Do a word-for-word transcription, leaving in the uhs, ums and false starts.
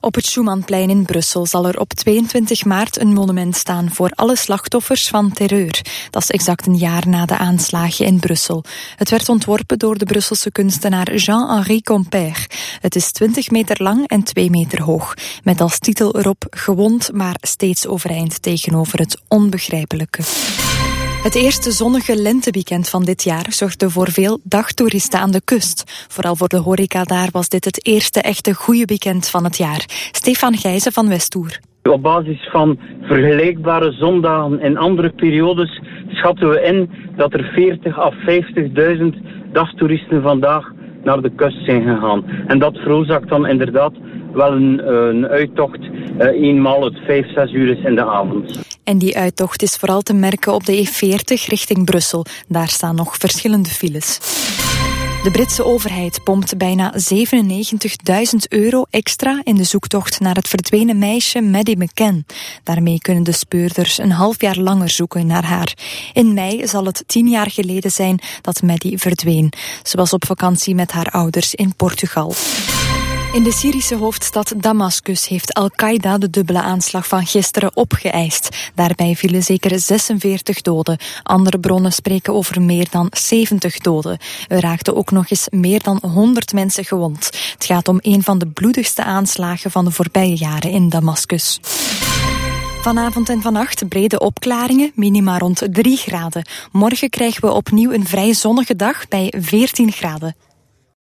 Op het Schumannplein in Brussel zal er op tweeëntwintig maart een monument staan voor alle slachtoffers van terreur. Dat is exact een jaar na de aanslagen in Brussel. Het werd ontworpen door de Brusselse kunstenaar Jean-Henri Compère. Het is twintig meter lang en twee meter hoog. Met als titel erop gewond, maar steeds overeind tegenover het onbegrijpelijke. Het eerste zonnige lenteweekend van dit jaar zorgde voor veel dagtoeristen aan de kust. Vooral voor de horeca daar was dit het eerste echte goede weekend van het jaar. Stefan Gijzen van Westoer. Op basis van vergelijkbare zondagen in andere periodes schatten we in dat er veertig à vijftigduizend dagtoeristen vandaag naar de kust zijn gegaan. En dat veroorzaakt dan inderdaad wel een, een uittocht, uh, eenmaal het vijf, zes uur is in de avond. En die uittocht is vooral te merken op de E veertig richting Brussel. Daar staan nog verschillende files. De Britse overheid pompt bijna zevenennegentigduizend euro extra in de zoektocht naar het verdwenen meisje Maddie McCann. Daarmee kunnen de speurders een half jaar langer zoeken naar haar. In mei zal het tien jaar geleden zijn dat Maddie verdween. Ze was op vakantie met haar ouders in Portugal. In de Syrische hoofdstad Damascus heeft Al-Qaeda de dubbele aanslag van gisteren opgeëist. Daarbij vielen zeker zesenveertig doden. Andere bronnen spreken over meer dan zeventig doden. Er raakten ook nog eens meer dan honderd mensen gewond. Het gaat om een van de bloedigste aanslagen van de voorbije jaren in Damascus. Vanavond en vannacht brede opklaringen, minima rond drie graden. Morgen krijgen we opnieuw een vrij zonnige dag bij veertien graden.